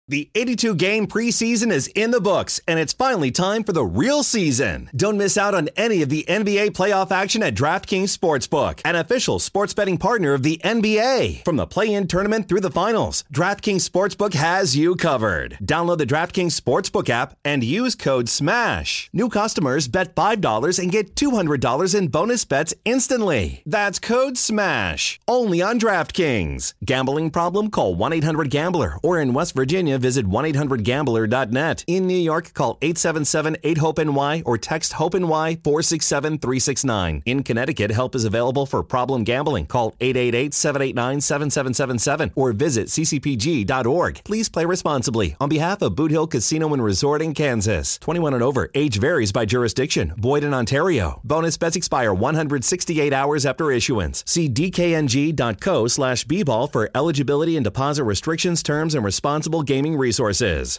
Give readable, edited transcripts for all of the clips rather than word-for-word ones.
The 82-game preseason is in the books, and it's finally time for the real season. Don't miss out on any of the NBA playoff action at DraftKings Sportsbook, an official sports betting partner of the NBA. From the play-in tournament through the finals, DraftKings Sportsbook has you covered. Download the DraftKings Sportsbook app and use code SMASH. New customers bet $5 and get $200 in bonus bets instantly. That's code SMASH. Only on DraftKings. Gambling problem? Call 1-800-GAMBLER. Or in West Virginia, visit 1-800-GAMBLER.net. In New York, call 877-8-HOPE-NY or text HOPE-NY 467-369. In Connecticut, help is available for problem gambling. Call 888-789-7777 or visit ccpg.org. Please play responsibly. On behalf of Boot Hill Casino and Resort in Kansas. 21 and over. Age varies by jurisdiction. Void in Ontario. Bonus bets expire 168 hours after issuance. See dkng.co/bball for eligibility and deposit restrictions, terms, and responsible gaming resources.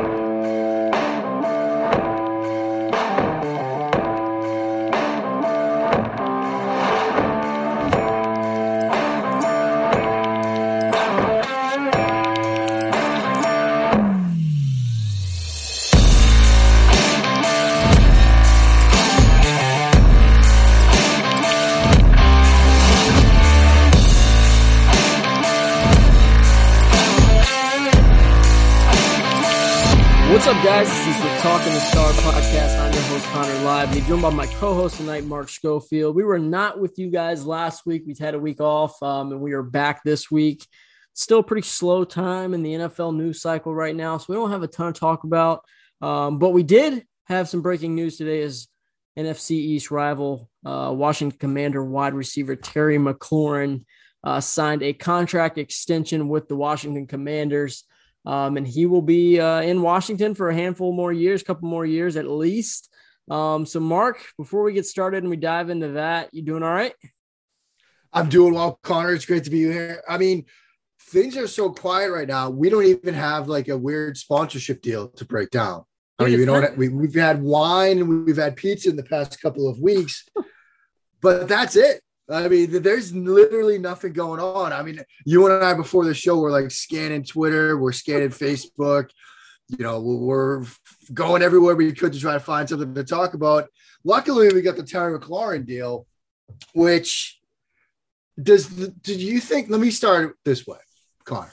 What's up, guys? This is the Talking the Star podcast. I'm your host, Connor Lively, joined by my co-host tonight, Mark Schofield. We were not with you guys last week. We've had a week off, and we are back this week. Still a pretty slow time in the NFL news cycle right now, so we don't have a ton to talk about. But we did have some breaking news today as NFC East rival Washington Commander wide receiver Terry McLaurin signed a contract extension with the Washington Commanders. And he will be in Washington for a handful more years, couple more years at least. So, Mark, before we get started and we dive into that, you doing all right? I'm doing well, Connor. It's great to be here. I mean, things are so quiet right now. We don't even have like a weird sponsorship deal to break down. I mean, we've had wine and we've had pizza in the past couple of weeks, but that's it. I mean, there's literally nothing going on. I mean, you and I before the show were like scanning Twitter, we're scanning Facebook, you know, we're going everywhere we could to try to find something to talk about. Luckily, we got the Terry McLaurin deal, which did you think, let me start this way, Connor.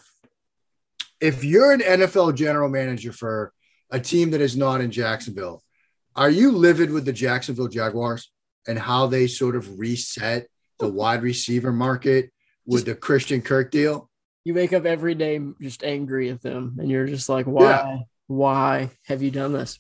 If you're an NFL general manager for a team that is not in Jacksonville, are you livid with the Jacksonville Jaguars and how they sort of reset the wide receiver market with the Christian Kirk deal? You wake up every day just angry at them, and you're just like, why have you done this?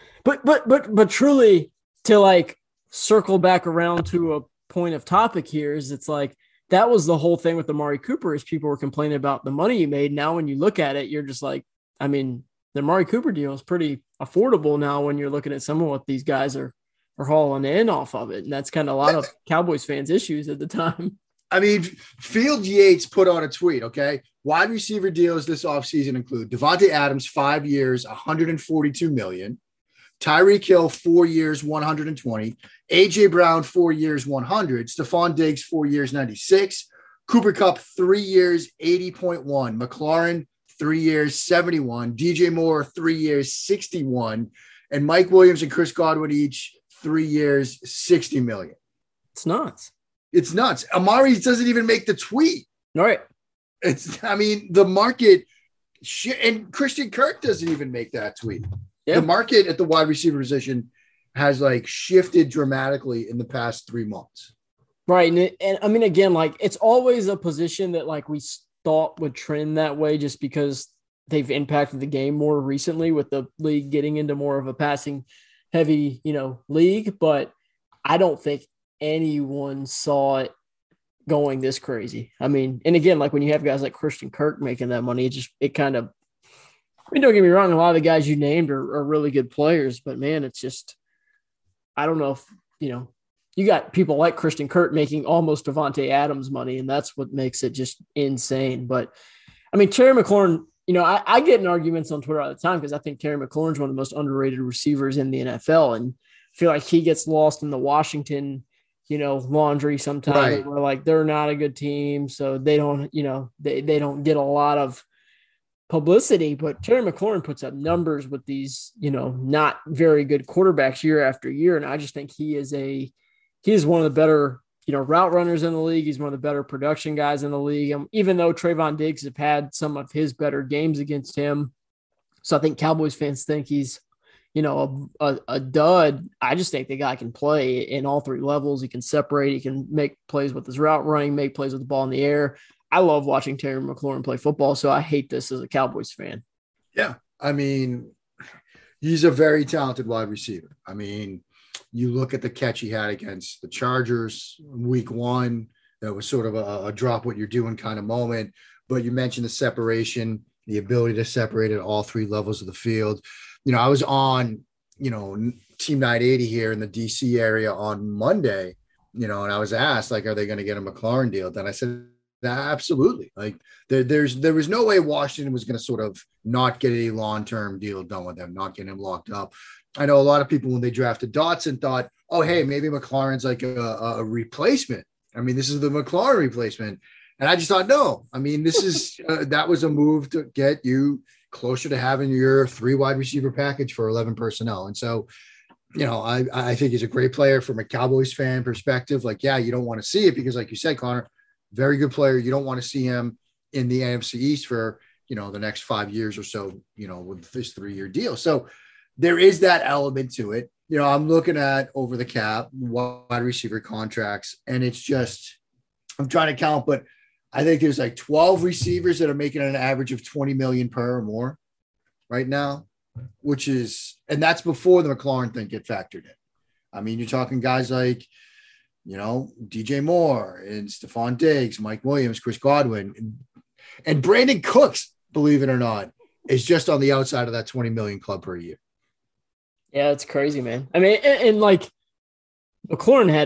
But truly, to like circle back around to a point of topic here is it's like that was the whole thing with Amari Cooper is people were complaining about the money he made. Now, when you look at it, you're just like, I mean, the Amari Cooper deal is pretty affordable now when you're looking at some of what these guys are hauling in off of it. And that's kind of a lot of Cowboys fans' issues at the time. I mean, Field Yates put on a tweet, okay? Wide receiver deals this offseason include Devontae Adams, 5 years, $142 million. Tyreek Hill, 4 years, $120. A.J. Brown, 4 years, $100. Stephon Diggs, 4 years, $96. Cooper Kupp, 3 years, $80.1. McLaurin, 3 years, $71. DJ Moore, 3 years, $61. And Mike Williams and Chris Godwin each 3 years, $60 million. It's nuts. It's nuts. Amari doesn't even make the tweet. All right. I mean, the market and Christian Kirk doesn't even make that tweet. Yeah. The market at the wide receiver position has like shifted dramatically in the past 3 months. Right. And I mean, again, like it's always a position that like we thought would trend that way just because they've impacted the game more recently with the league getting into more of a passing heavy, league, but I don't think anyone saw it going this crazy. I mean, and again, like when you have guys like Christian Kirk making that money, it kind of, I mean, don't get me wrong, a lot of the guys you named are really good players, but man, it's just, I don't know if, you got people like Christian Kirk making almost Devontae Adams money, and that's what makes it just insane. But I mean, Terry McLaurin, I get in arguments on Twitter all the time because I think Terry McLaurin's one of the most underrated receivers in the NFL. And I feel like he gets lost in the Washington, laundry sometimes. Right. Where like they're not a good team. So they don't, they don't get a lot of publicity, but Terry McLaurin puts up numbers with these, not very good quarterbacks year after year. And I just think he is one of the better, route runners in the league. He's one of the better production guys in the league. Even though Trayvon Diggs have had some of his better games against him. So I think Cowboys fans think he's, a dud. I just think the guy can play in all three levels. He can separate. He can make plays with his route running, make plays with the ball in the air. I love watching Terry McLaurin play football, so I hate this as a Cowboys fan. Yeah. I mean, he's a very talented wide receiver. I mean, you look at the catch he had against the Chargers week 1, that was sort of a drop what you're doing kind of moment. But you mentioned the separation, the ability to separate at all three levels of the field. I was on, Team 980 here in the DC area on Monday, and I was asked, like, are they going to get a McLaurin deal? Then I said, absolutely. Like there was no way Washington was going to sort of not get a long-term deal done with them, not get him locked up. I know a lot of people when they drafted Dotson thought, oh, hey, maybe McLaurin's like a replacement. I mean, this is the McLaurin replacement. And I just thought, no, I mean, this is, that was a move to get you closer to having your 3 wide receiver package for 11 personnel. And so, I think he's a great player from a Cowboys fan perspective. Like, yeah, you don't want to see it because like you said, Connor, very good player. You don't want to see him in the NFC East for, the next 5 years or so, with this 3-year deal. So there is that element to it. I'm looking at over the cap wide receiver contracts, and it's just, I'm trying to count, but I think there's like 12 receivers that are making an average of 20 million per or more right now, and that's before the McLaurin thing get factored in. I mean, you're talking guys like, DJ Moore and Stephon Diggs, Mike Williams, Chris Godwin, and Brandon Cooks, believe it or not, is just on the outside of that 20 million club per year. Yeah, it's crazy, man. I mean, and like McLaurin had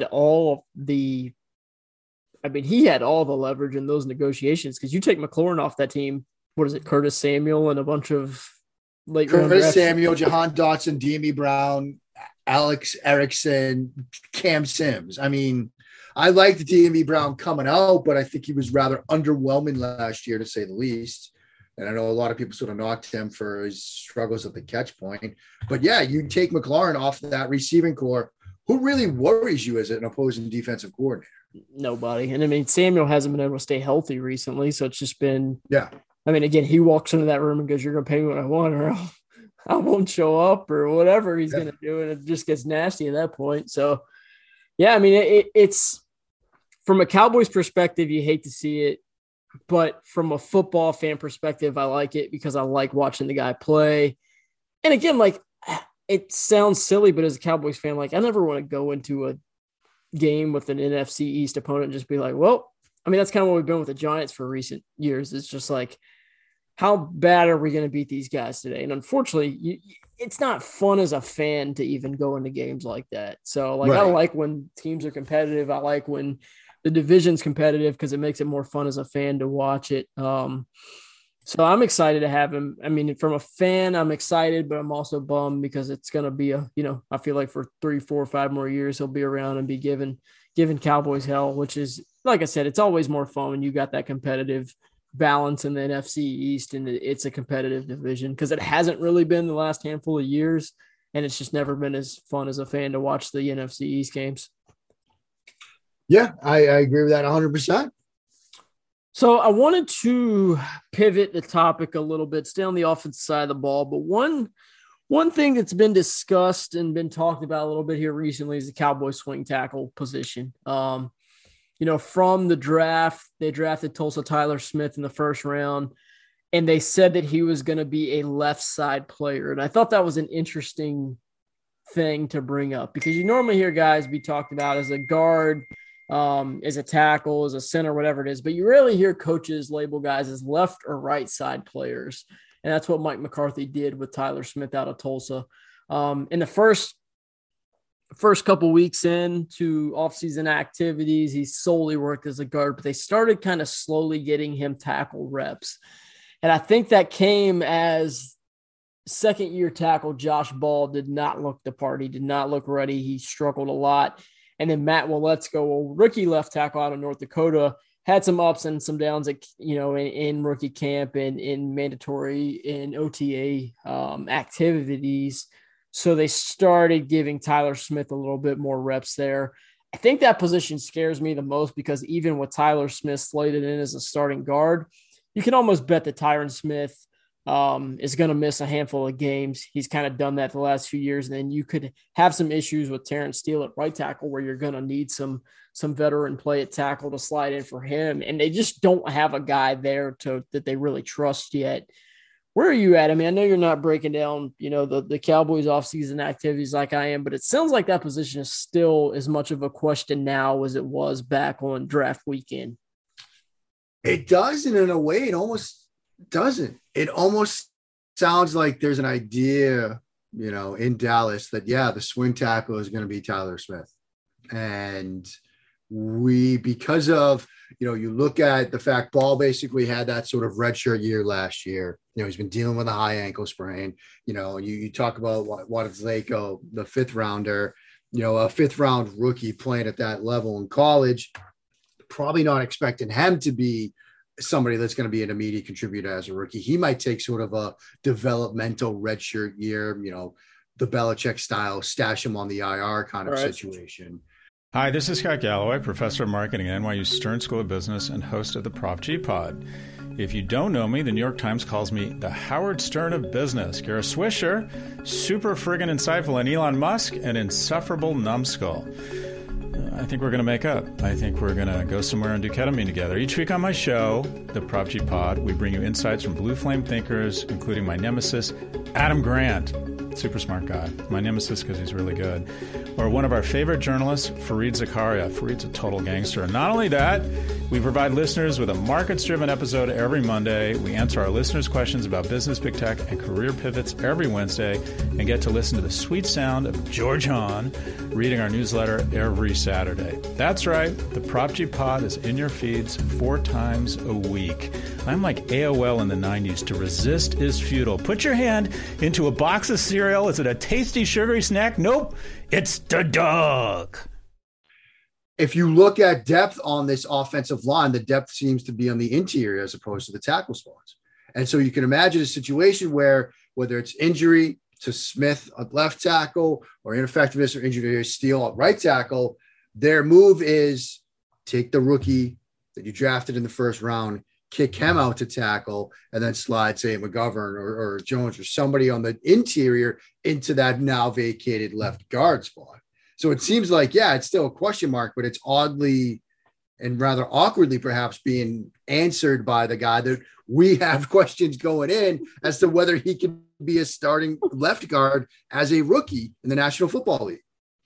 he had all the leverage in those negotiations because you take McLaurin off that team. What is it? Curtis Samuel and a bunch of late round Curtis Samuel, Jahan Dotson, D'Ami Brown, Alex Erickson, Cam Sims. I mean, I liked D'Ami Brown coming out, but I think he was rather underwhelming last year, to say the least. And I know a lot of people sort of knocked him for his struggles at the catch point. But yeah, you take McLaurin off that receiving core. Who really worries you as an opposing defensive coordinator? Nobody. And I mean, Samuel hasn't been able to stay healthy recently. So it's just been, yeah. I mean, again, he walks into that room and goes, you're going to pay me what I want, or I won't show up, or whatever he's going to do. And it just gets nasty at that point. So, yeah, I mean, it's from a Cowboys perspective, you hate to see it. But from a football fan perspective, I like it because I like watching the guy play. And again, like, it sounds silly, but as a Cowboys fan, like, I never want to go into a game with an NFC East opponent and just be like, well, I mean, that's kind of what we've been with the Giants for recent years. It's just like, how bad are we going to beat these guys today? And unfortunately, it's not fun as a fan to even go into games like that. So, like, right. I like when teams are competitive. I like when the division's competitive because it makes it more fun as a fan to watch it. So I'm excited to have him. I mean, from a fan, I'm excited, but I'm also bummed because it's going to be I feel like for 3, 4, 5 more years, he'll be around and be giving Cowboys hell, which is, like I said, it's always more fun when you got that competitive balance in the NFC East and it's a competitive division because it hasn't really been the last handful of years. And it's just never been as fun as a fan to watch the NFC East games. Yeah, I agree with that 100%. So I wanted to pivot the topic a little bit, stay on the offensive side of the ball. But one thing that's been discussed and been talked about a little bit here recently is the Cowboys swing tackle position. From the draft, they drafted Tulsa Tyler Smith in the first round, and they said that he was going to be a left side player. And I thought that was an interesting thing to bring up because you normally hear guys be talked about as a guard, as a tackle, as a center, whatever it is, but you rarely hear coaches label guys as left or right side players. And that's what Mike McCarthy did with Tyler Smith out of Tulsa. In the first couple weeks into offseason activities, he solely worked as a guard, but they started kind of slowly getting him tackle reps. And I think that came as second-year tackle Josh Ball did not look the part. He did not look ready. He struggled a lot. And then Matt Waletzko, a rookie left tackle out of North Dakota, had some ups and some downs, in rookie camp and in mandatory in OTA activities. So they started giving Tyler Smith a little bit more reps there. I think that position scares me the most because even with Tyler Smith slated in as a starting guard, you can almost bet that Tyron Smith is going to miss a handful of games. He's kind of done that the last few years. And then you could have some issues with Terrence Steele at right tackle where you're going to need some veteran play at tackle to slide in for him. And they just don't have a guy there that they really trust yet. Where are you at? I mean, I know you're not breaking down, the Cowboys offseason activities like I am, but it sounds like that position is still as much of a question now as it was back on draft weekend. It does, and in a way, it almost doesn't. It almost sounds like there's an idea, in Dallas that, the swing tackle is going to be Tyler Smith. And because of, you look at the fact Ball basically had that sort of redshirt year last year. He's been dealing with a high ankle sprain. You talk about what it's like, the fifth rounder, a fifth round rookie playing at that level in college, probably not expecting him to be somebody that's going to be an immediate contributor as a rookie. He might take sort of a developmental redshirt year, the Belichick style, stash him on the IR kind of situation. Hi, this is Scott Galloway, professor of marketing at NYU Stern School of Business and host of the Prop G Pod. If you don't know me, the New York Times calls me the Howard Stern of business. You're a swisher, super friggin' insightful, and Elon Musk, an insufferable numbskull. I think we're going to make up. I think we're going to go somewhere and do ketamine together. Each week on my show, the Prop G Pod, we bring you insights from blue flame thinkers, including my nemesis, Adam Grant. Super smart guy. My nemesis because he's really good. Or one of our favorite journalists, Fareed Zakaria. Fareed's a total gangster. And not only that, we provide listeners with a markets-driven episode every Monday. We answer our listeners' questions about business, big tech, and career pivots every Wednesday, and get to listen to the sweet sound of George Hahn reading our newsletter every Saturday. That's right. The Prop G Pod is in your feeds 4 times a week. I'm like AOL in the 90s. To resist is futile. Put your hand into a box of cereal. Is it a tasty, sugary snack? Nope. It's the dog. If you look at depth on this offensive line, the depth seems to be on the interior as opposed to the tackle spots. And so you can imagine a situation where, whether it's injury to Smith at left tackle or ineffectiveness or injury to Steele at right tackle, their move is take the rookie that you drafted in the first round, kick him out to tackle, and then slide, say, McGovern or Jones or somebody on the interior into that now vacated left guard spot. So it seems like, it's still a question mark, but it's oddly and rather awkwardly perhaps being answered by the guy that we have questions going in as to whether he can be a starting left guard as a rookie in the National Football League.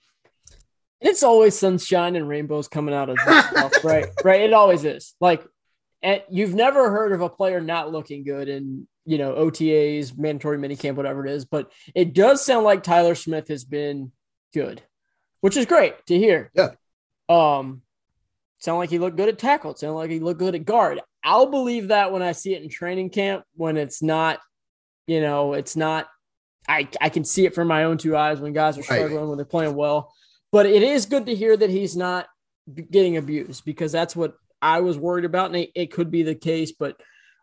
It's always sunshine and rainbows coming out of this stuff, right? Right. It always is. Like, and you've never heard of a player not looking good in, OTAs, mandatory minicamp, whatever it is, but it does sound like Tyler Smith has been good, which is great to hear. Yeah. Sound like he looked good at tackle. It sounded like he looked good at guard. I'll believe that when I see it in training camp, when it's not, it's not, I can see it from my own 2 eyes when guys are struggling, when they're playing well. But it is good to hear that he's not getting abused, because that's what I was worried about. And it could be the case, but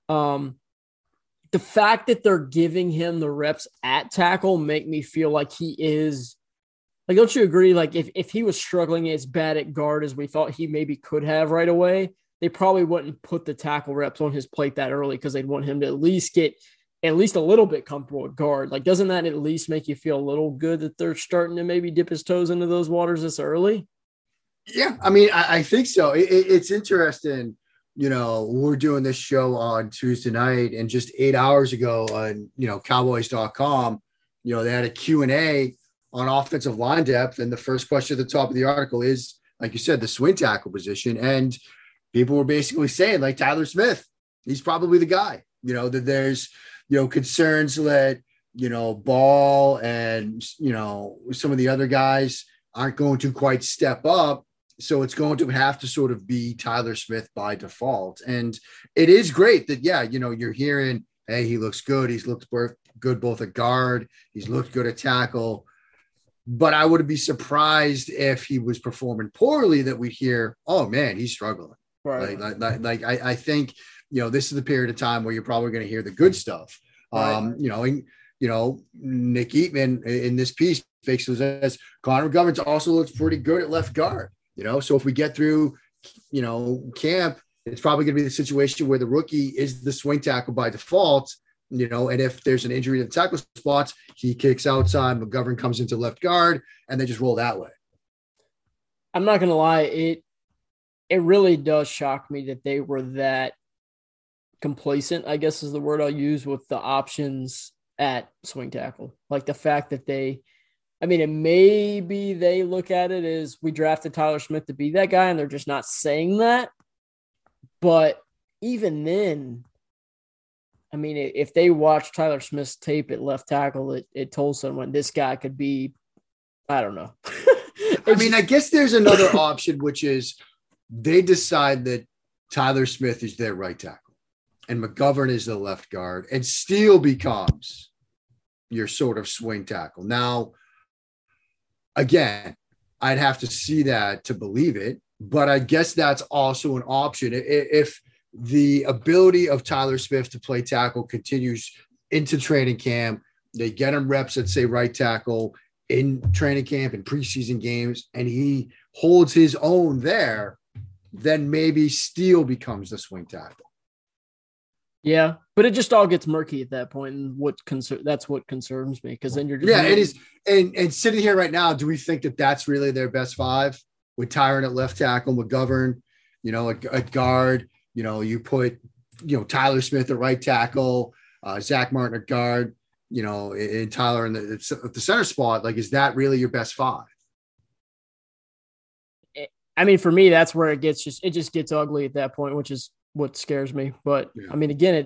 the fact that they're giving him the reps at tackle make me feel like he is, like, don't you agree? Like, if he was struggling as bad at guard as we thought he maybe could have right away, they probably wouldn't put the tackle reps on his plate that early, because they'd want him to at least get a little bit comfortable at guard. Like, doesn't that at least make you feel a little good that they're starting to maybe dip his toes into those waters this early? Yeah, I mean, I think so. It's interesting. We're doing this show on Tuesday night, and just 8 hours ago on, Cowboys.com, they had a Q&A on offensive line depth. And the first question at the top of the article is, like you said, the swing tackle position. And people were basically saying, like, Tyler Smith, he's probably the guy, that there's, concerns that, Ball and, some of the other guys aren't going to quite step up. So it's going to have to sort of be Tyler Smith by default. And it is great that, you're hearing, hey, he looks good. He's looked good both at guard. He's looked good at tackle. But I would be surprised if he was performing poorly that we hear, oh, man, he's struggling. Right. I think, this is the period of time where you're probably going to hear the good stuff. Right. Nick Eatman in this piece basically says Connor McGovern also looks pretty good at left guard. So if we get through, camp, it's probably going to be the situation where the rookie is the swing tackle by default. And if there's an injury to the tackle spots, he kicks outside, McGovern comes into left guard, and they just roll that way. I'm not going to lie. It really does shock me that they were that complacent, I guess is the word I'll use, with the options at swing tackle. Like the fact that and maybe they look at it as we drafted Tyler Smith to be that guy, and they're just not saying that. But even then, if they watched Tyler Smith's tape at left tackle, it told someone this guy could be, I don't know. I guess there's another option, which is they decide that Tyler Smith is their right tackle and McGovern is the left guard, and Steele becomes your sort of swing tackle. Now, again, I'd have to see that to believe it, but I guess that's also an option. If the ability of Tyler Smith to play tackle continues into training camp, they get him reps at, say, right tackle in training camp and preseason games, and he holds his own there, then maybe Steele becomes the swing tackle. Yeah, but it just all gets murky at that point, and that's what concerns me, because then you're just it is. And sitting here right now, do we think that that's really their best five with Tyron at left tackle, McGovern, at guard? You put Tyler Smith at right tackle, Zach Martin at guard, and Tyler in the center spot. Like, is that really your best five? For me, that's where it just gets ugly at that point, which is what scares me. But yeah. Again,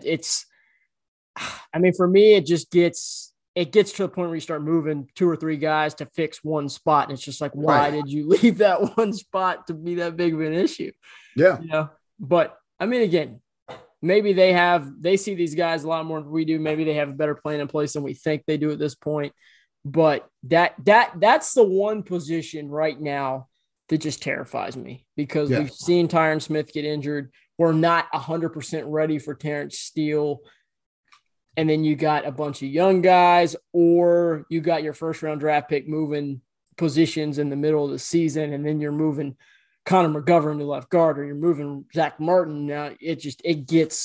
for me, it gets to the point where you start moving two or three guys to fix one spot. And it's just like, why did you leave that one spot to be that big of an issue? Yeah. But again, maybe they see these guys a lot more than we do. Maybe they have a better plan in place than we think they do at this point. But that's the one position right now that just terrifies me, because we've seen Tyron Smith get injured. We're not 100% ready for Terrence Steele. And then you got a bunch of young guys, or you got your first round draft pick moving positions in the middle of the season. And then you're moving Connor McGovern to left guard, or you're moving Zach Martin. Now it gets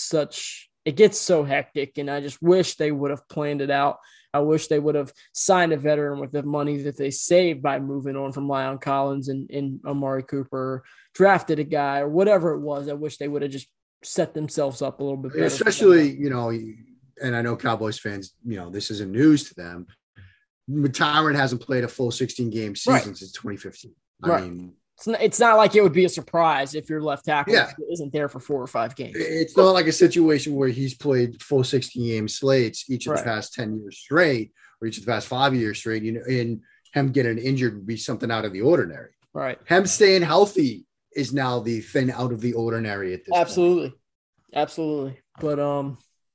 so hectic. And I just wish they would have planned it out. I wish they would have signed a veteran with the money that they saved by moving on from Lyon Collins and Amari Cooper, drafted a guy or whatever it was. I wish they would have just set themselves up a little bit better. Especially, and I know Cowboys fans, this isn't news to them. Tyron hasn't played a full 16-game season since 2015. It's not like it would be a surprise if your left tackle isn't there for 4 or 5 games. It's not like a situation where he's played full 16-game slates each of the past 10 years straight, or each of the past 5 years straight. And him getting injured would be something out of the ordinary. Right. Him staying healthy is now the thing out of the ordinary at this point. Absolutely. But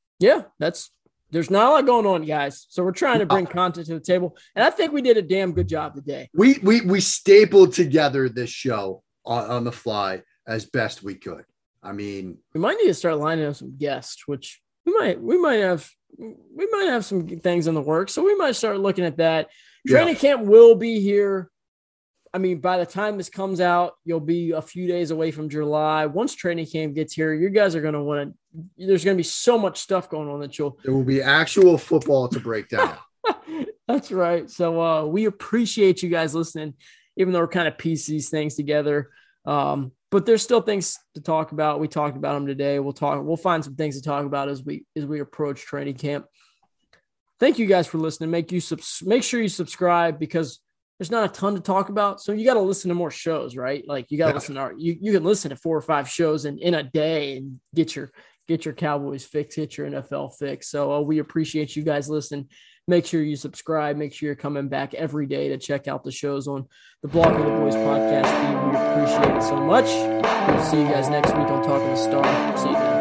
there's not a lot going on, guys. So we're trying to bring content to the table, and I think we did a damn good job today. We stapled together this show on the fly as best we could. We might need to start lining up some guests, which we might have some things in the works. So we might start looking at that. Training camp will be here. By the time this comes out, you'll be a few days away from July. Once training camp gets here, you guys are going to there's going to be so much stuff going on that there will be actual football to break down. That's right. So we appreciate you guys listening, even though we're kind of piece these things together. But there's still things to talk about. We talked about them today. We'll find some things to talk about as we approach training camp. Thank you guys for listening. Make sure you subscribe, because there's not a ton to talk about. So you got to listen to more shows, right? Like you got to listen to you can listen to 4 or 5 shows in a day and get your Cowboys fix, get your NFL fix. So we appreciate you guys listening. Make sure you subscribe. Make sure you're coming back every day to check out the shows on the Blogging the Boys podcast feed. We appreciate it so much. We'll see you guys next week on Talking the Star. See you guys.